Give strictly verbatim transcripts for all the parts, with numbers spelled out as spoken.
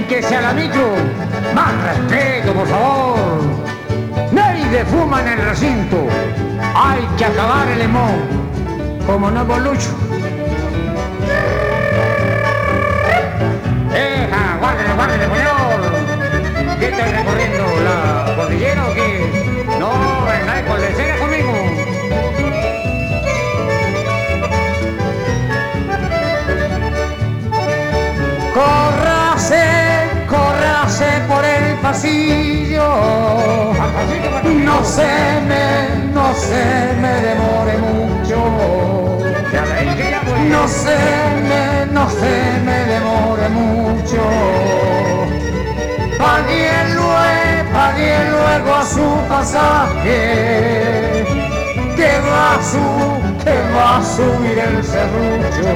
que sea la micro, más respeto, por favor. Nadie fuma en el recinto. Hay que acabar el limón, como no por Lucho. ¡Eja! ¡Guárdele, guárdele, señor! ¿Qué estoy recorriendo? ¿La cordillera o qué? No, venga, por decir conmigo. Córrase, córrase por el pasillo. No se me, no se me demore mucho. No se me, no se me demore mucho. Pagué luego, pagué luego a su pasaje, que va a su, que va a subir el serrucho.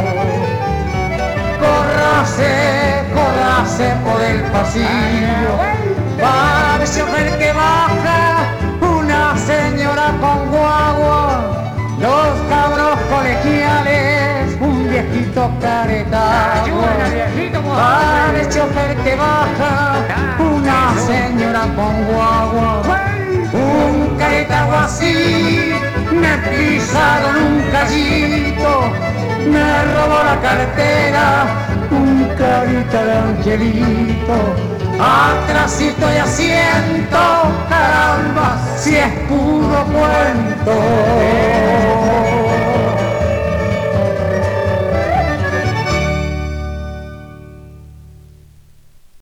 Córrase, córrase por el pasillo, para el chofer que baja, una señora con guagua, dos cabros colegiales, un viejito caretado. Para el chofer que baja, una señora con guagua, un caretado así, me pisaron un callito, me robó la cartera, un carita de angelito, atrásito y asiento, caramba, si es puro cuento.